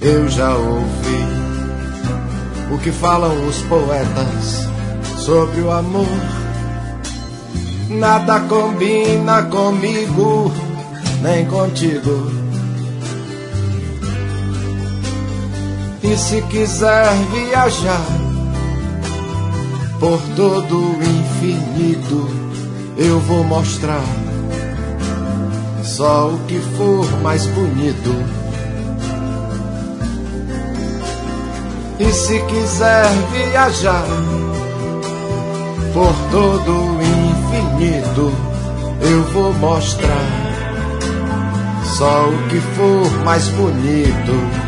eu já ouvi o que falam os poetas sobre o amor. Nada combina comigo, nem contigo. E se quiser viajar por todo o infinito, eu vou mostrar só o que for mais bonito. E se quiser viajar por todo o infinito, eu vou mostrar só o que for mais bonito.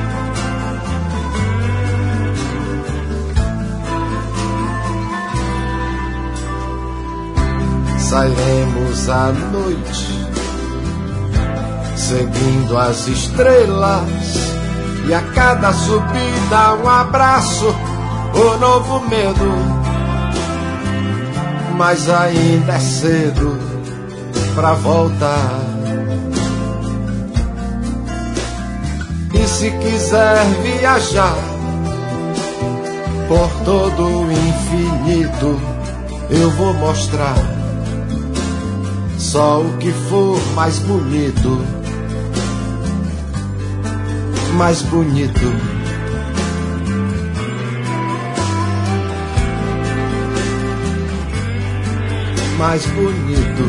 Sairemos à noite, seguindo as estrelas, e a cada subida um abraço, o novo medo. Mas ainda é cedo pra voltar. E se quiser viajar por todo o infinito, eu vou mostrar só o que for mais bonito. Mais bonito. Mais bonito.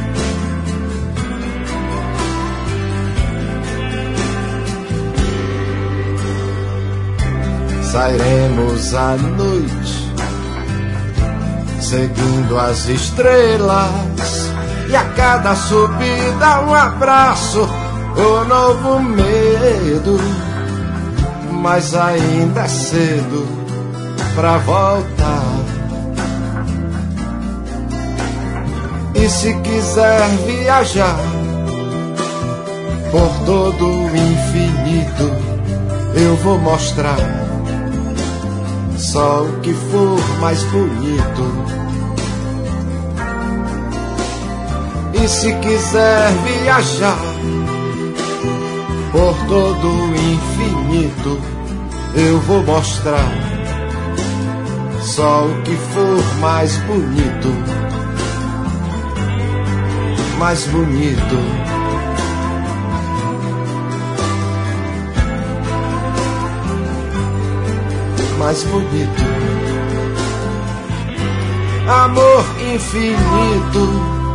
Sairemos à noite, seguindo as estrelas, e a cada subida um abraço, o novo medo. Mas ainda é cedo pra voltar. E se quiser viajar por todo o infinito, eu vou mostrar só o que for mais bonito. E se quiser viajar por todo o infinito, eu vou mostrar só o que for mais bonito. Mais bonito. Mais bonito. Amor infinito.